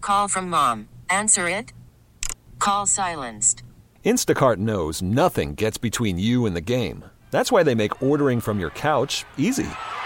Call from mom. Answer it. Call silenced. Instacart knows nothing gets between you and the game. That's why they make ordering from your couch easy.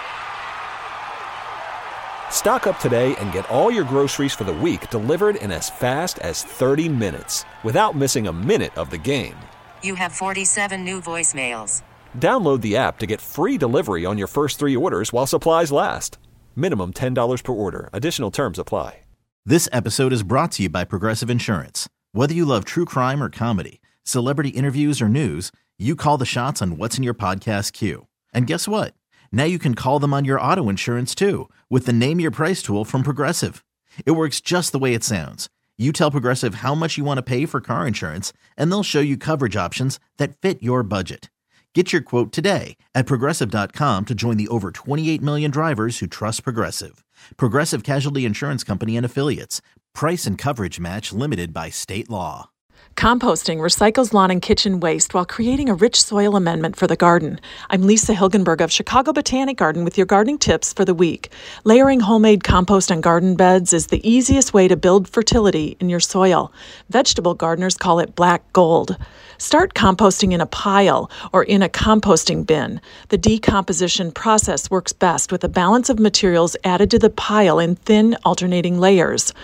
Stock up today and get all your groceries for the week delivered in as fast as 30 minutes without missing a minute of the game. You have 47 new voicemails. Download the app to get free delivery on your first 3 orders while supplies last. Minimum $10 per order. Additional terms apply. This episode is brought to you by Progressive Insurance. Whether you love true crime or comedy, celebrity interviews or news, you call the shots on what's in your podcast queue. And guess what? Now you can call them on your auto insurance too with the Name Your Price tool from Progressive. It works just the way it sounds. You tell Progressive how much you want to pay for car insurance, and they'll show you coverage options that fit your budget. Get your quote today at Progressive.com to join the over 28 million drivers who trust Progressive. Progressive Casualty Insurance Company and Affiliates. Price and coverage match limited by state law. Composting recycles lawn and kitchen waste while creating a rich soil amendment for the garden. I'm Lisa Hilgenberg of Chicago Botanic Garden with your gardening tips for the week. Layering homemade compost on garden beds is the easiest way to build fertility in your soil. Vegetable gardeners call it black gold. Start composting in a pile or in a composting bin. The decomposition process works best with a balance of materials added to the pile in thin alternating layers.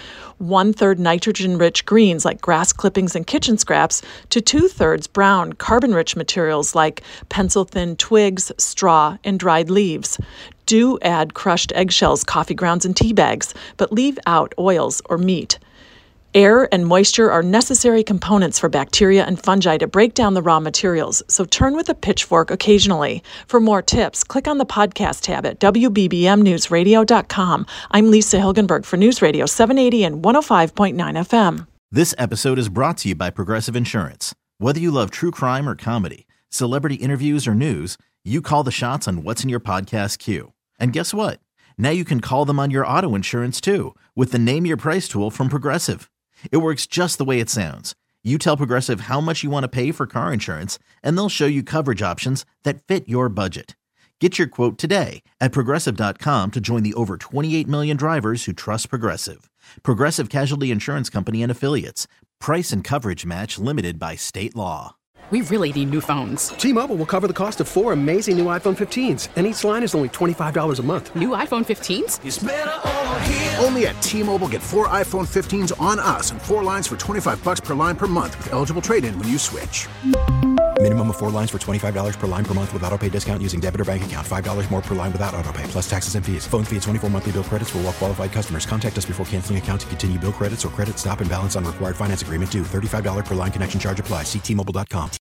1/3 nitrogen-rich greens like grass clippings and kitchen scraps to 2/3 brown carbon-rich materials like pencil-thin twigs, straw, and dried leaves. Do add crushed eggshells, coffee grounds, and tea bags, but leave out oils or meat. Air and moisture are necessary components for bacteria and fungi to break down the raw materials, so turn with a pitchfork occasionally. For more tips, click on the podcast tab at WBBMNewsRadio.com. I'm Lisa Hilgenberg for News Radio 780 and 105.9 FM. This episode is brought to you by Progressive Insurance. Whether you love true crime or comedy, celebrity interviews or news, you call the shots on what's in your podcast queue. And guess what? Now you can call them on your auto insurance too with the Name Your Price tool from Progressive. It works just the way it sounds. You tell Progressive how much you want to pay for car insurance, and they'll show you coverage options that fit your budget. Get your quote today at Progressive.com to join the over 28 million drivers who trust Progressive. Progressive Casualty Insurance Company and Affiliates. Price and coverage match limited by state law. We really need new phones. T-Mobile will cover the cost of 4 amazing new iPhone 15s, and each line is only $25 a month. New iPhone 15s? It's better over here. Only at T-Mobile, get 4 iPhone 15s on us and 4 lines for $25 per line per month with eligible trade-in when you switch. Minimum of 4 lines for $25 per line per month with autopay discount using debit or bank account. $5 more per line without autopay, plus taxes and fees. Phone fee at 24 monthly bill credits for well-qualified customers. Contact us before canceling account to continue bill credits or credit stop and balance on required finance agreement due. $35 per line connection charge applies. See T-Mobile.com.